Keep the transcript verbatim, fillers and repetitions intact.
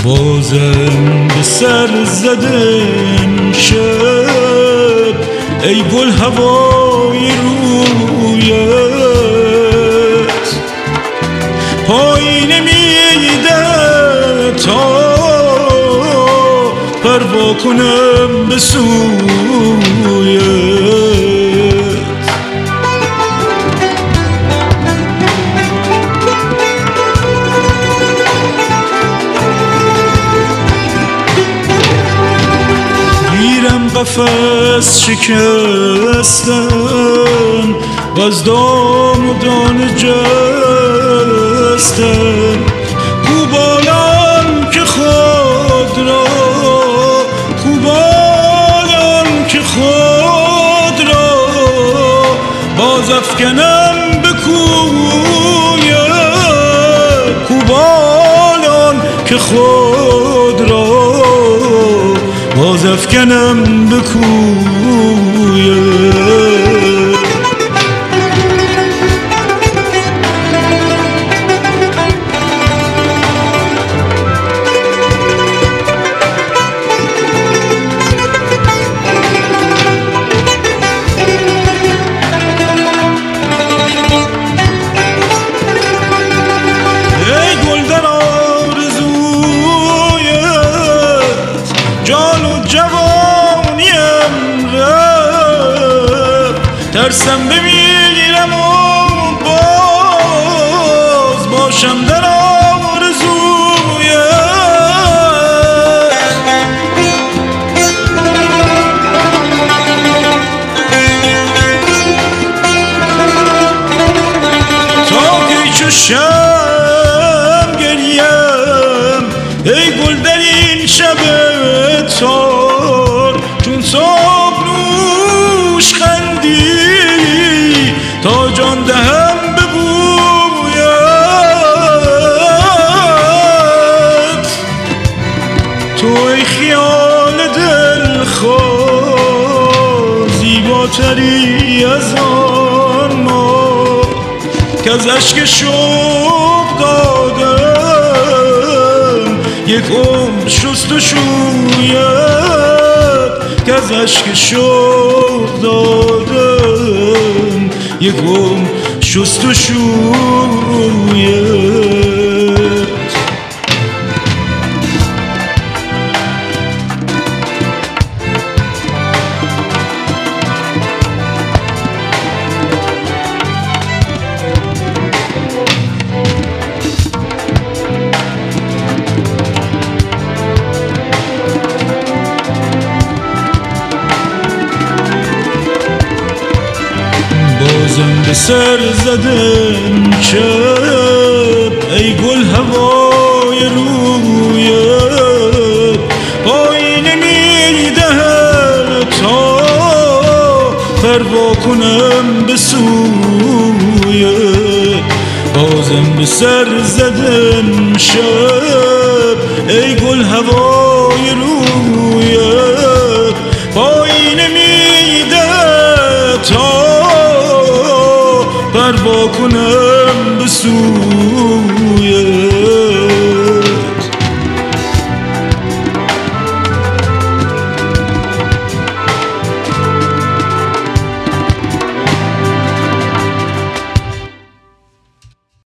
بازم به سر زدم شب ای گل هوای رویت پای نمیده تا پروا کنم به سویت. قفس شکستم و از دام و دانه جستم خوبانم که خود را خوبانم که خود را باز افکنم به کویت خوبانم که خود را باز افکنم به کویت. ای گل در آرزویت جان و جوانیم رفت ترسم بمیرم و باز باشم در آرزویت. تا که چو شب گریم ای گل در این شب تار چون صبح نوش خندی تا جان دهم به بویت. تو ای خیال دلخواه زیباتری از آن ما که از اشک شوق دادم یک عمر شست و شویت که از اشک شوق دادم یک عمر شست و شویت. بازم به سر زدم شب ای گل هوای رویت پای نمیده تا پروا کنم به سویت. بازم به سر زدم شب ای گل هوای رویت پای نمیده تا پروا کنم به سویت.